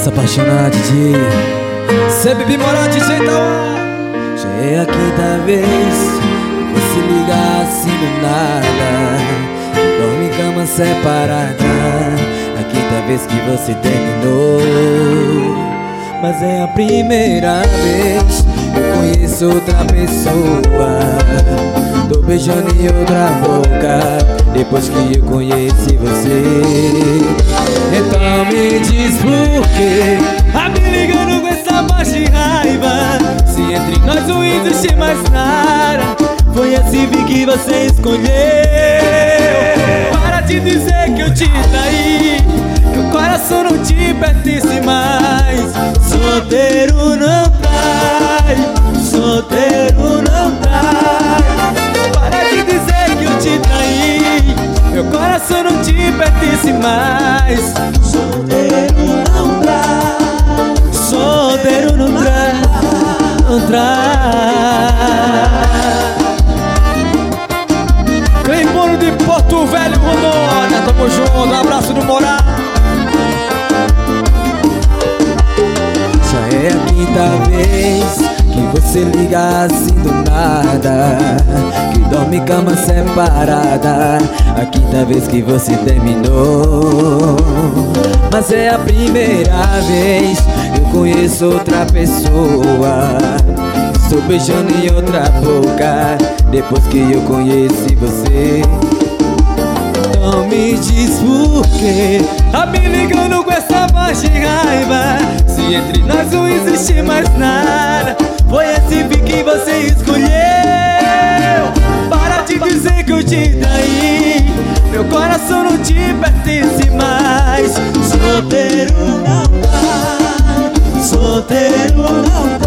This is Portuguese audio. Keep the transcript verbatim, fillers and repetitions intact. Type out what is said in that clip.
se apaixonar, D J. Cê Bibi Moral, D J Tauá. Já é a quinta vez que você liga assim do nada, dorme em cama separada. A quinta vez que você terminou, mas é a primeira vez que eu conheço outra pessoa. Tô beijando em outra boca depois que eu conheci você. Então me diz por que tá me ligando com essa voz de raiva, se entre nós não existe mais nada. Foi assim que você escolheu. Para de dizer que eu te traí, meu coração não te pertence mais. Solteiro não trai, solteiro não trai. Para de dizer que eu te traí, meu coração não te pertence mais. Solteiro não trai, solteiro não trai, não trai. Cleibono de Porto Velho, Rondônia, tamo junto, um abraço do Moral. Já é a quinta vez que você liga assim do nada, que dorme em cama separada. A quinta vez que você terminou, mas é a primeira vez que eu conheço outra pessoa. Estou beijando em outra boca depois que eu conheci você. Então me diz por que tá me ligando com essa voz de raiva, se entre nós não existe mais nada. Foi assim que você escolheu. Para de dizer que eu te traí, meu coração não te pertence mais. Solteiro não dá, solteiro não dá.